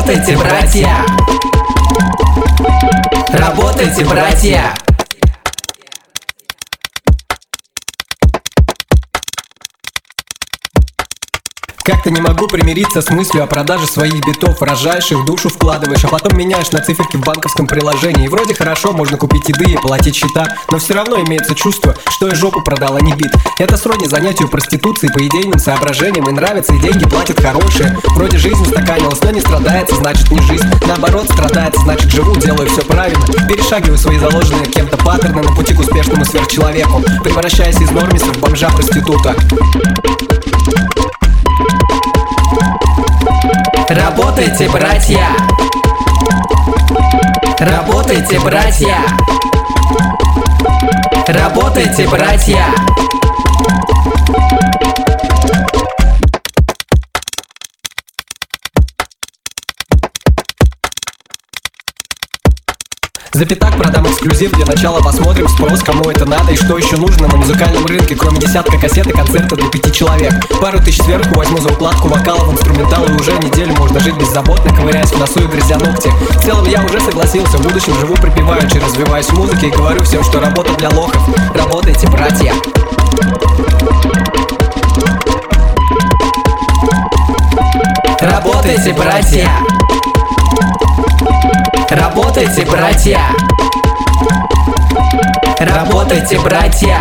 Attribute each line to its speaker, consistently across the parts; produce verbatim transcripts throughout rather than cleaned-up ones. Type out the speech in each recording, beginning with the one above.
Speaker 1: Работайте, братья! Работайте, братья!
Speaker 2: Как-то не могу примириться с мыслью о продаже своих битов. Рожаешь их, душу вкладываешь, а потом меняешь на циферки в банковском приложении. И вроде хорошо, можно купить еды и платить счета, но все равно имеется чувство, что я жопу продал, а не бит. Это сродни занятию проституцией по идейным соображениям. И нравится, и деньги платят хорошие. Вроде жизнь устаканилась, но не страдается, значит не жизнь. Наоборот, страдается, значит живу, делаю все правильно. Перешагиваю свои заложенные кем-то паттерны на пути к успешному сверхчеловеку, превращаясь из нормиса в бомжа-проститута.
Speaker 1: Работайте, братья! Работайте, братья! Работайте, братья!
Speaker 2: За пятак продам эксклюзив, для начала посмотрим спрос, кому это надо и что еще нужно на музыкальном рынке, кроме десятка кассет и концерта для пяти человек. Пару тысяч сверху возьму за укладку вокала в инструментал, и уже неделю можно жить беззаботно, ковыряясь в носу и грызя ногти. В целом я уже согласился, в будущем живу припеваючи, развиваюсь в музыке и говорю всем, что работа для лохов. Работайте, братья!
Speaker 1: Работайте, братья! Работайте, братья! Работайте, братья!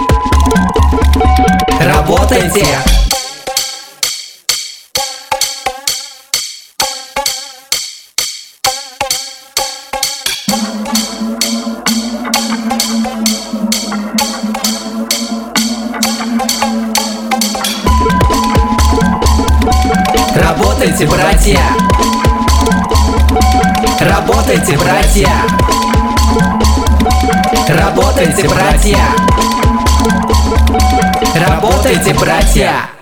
Speaker 1: Работайте! Работайте, братья! Работайте, братья! Работайте, братья! Работайте, братья!